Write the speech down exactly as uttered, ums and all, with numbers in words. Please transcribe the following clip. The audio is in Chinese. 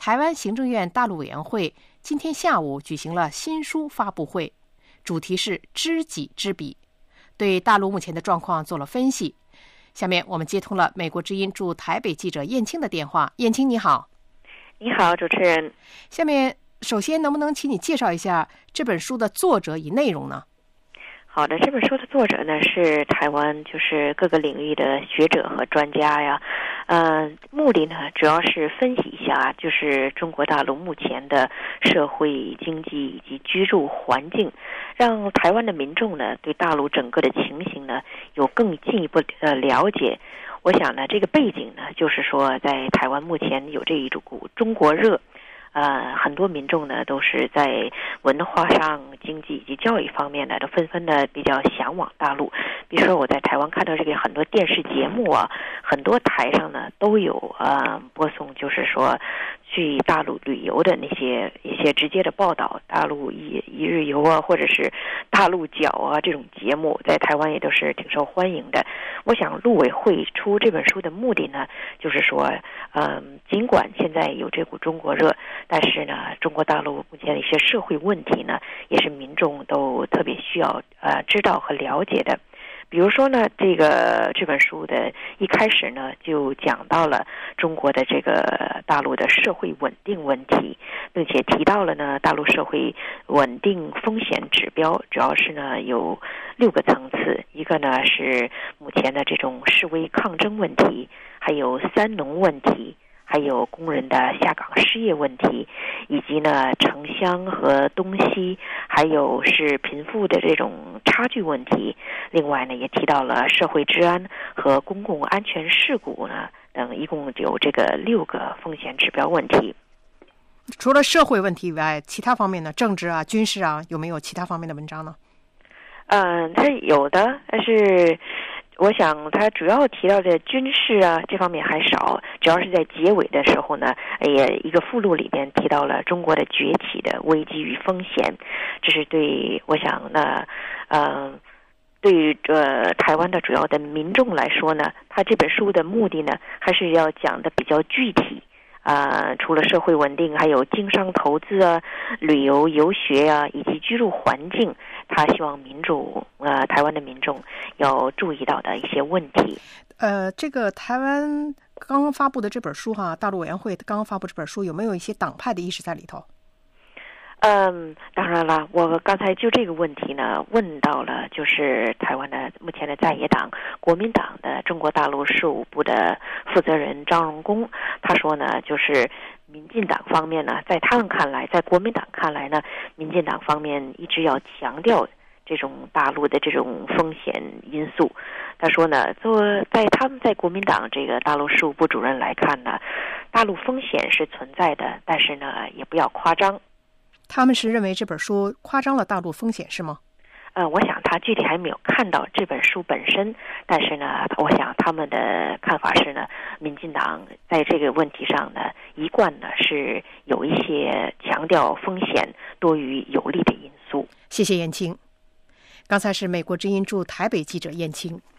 台湾行政院大陆委员会今天下午举行了新书发布会，主题是知己知彼，对大陆目前的状况做了分析。下面我们接通了美国之音驻台北记者燕青的电话。燕青你好。 你好，主持人。 下面首先能不能请你介绍一下这本书的作者与内容呢？ 好的，这本书的作者呢是台湾就是各个领域的学者和专家呀，呃，目的呢主要是分析一下就是中国大陆目前的社会经济以及居住环境，让台湾的民众呢对大陆整个的情形呢有更进一步的了解。我想呢这个背景呢就是说在台湾目前有这一股中国热，呃，很多民众呢都是在文化上、经济以及教育方面呢，都纷纷的比较向往大陆。比如说我在台湾看到这个很多电视节目啊，很多台上呢都有呃播送，就是说去大陆旅游的那些一些直接的报道，大陆一一日游啊，或者是大陆角啊这种节目，在台湾也都是挺受欢迎的。我想陆委会出这本书的目的呢，就是说，嗯、呃，尽管现在有这股中国热，但是呢，中国大陆目前的一些社会问题呢，也是民众都特别需要呃知道和了解的。比如说呢，这个这本书的一开始呢，就讲到了中国的这个大陆的社会稳定问题，并且提到了呢，大陆社会稳定风险指标，主要是呢有六个层次，一个呢是目前的这种示威抗争问题，还有三农问题，还有工人的下岗失业问题，以及呢城乡和东西，还有是贫富的这种差距问题。另外呢也提到了社会治安和公共安全事故呢等，一共有这个六个风险指标问题。 除了社会问题以外，其他方面呢，政治啊、军事啊，有没有其他方面的文章呢？ 嗯，它有的，但是我想他主要提到的军事啊这方面还少，主要是在结尾的时候呢，也一个附录里边提到了中国的崛起的危机与风险。这是对我想呢，呃，对于呃台湾的主要的民众来说呢，他这本书的目的呢，还是要讲的比较具体。呃，除了社会稳定，还有经商投资啊、旅游游学啊，以及居住环境，他希望民主呃台湾的民众要注意到的一些问题。 呃，这个台湾刚刚发布的这本书哈，大陆委员会刚刚发布这本书，有没有一些党派的意识在里头？ 嗯，当然了，我刚才就这个问题呢问到了，就是台湾的目前的在野党国民党的中国大陆事务部的负责人张荣恭，他说呢，就是民进党方面呢，在他们看来，在国民党看来呢，民进党方面一直要强调这种大陆的这种风险因素。他说呢，做在他们在国民党这个大陆事务部主任来看呢，大陆风险是存在的，但是呢，也不要夸张。 他们是认为这本书夸张了大陆风险是吗？ 呃，我想他具体还没有看到这本书本身，但是呢，我想他们的看法是呢，民进党在这个问题上呢，一贯呢是有一些强调风险多于有利的因素。 谢谢燕青。刚才是美国之音驻台北记者燕青。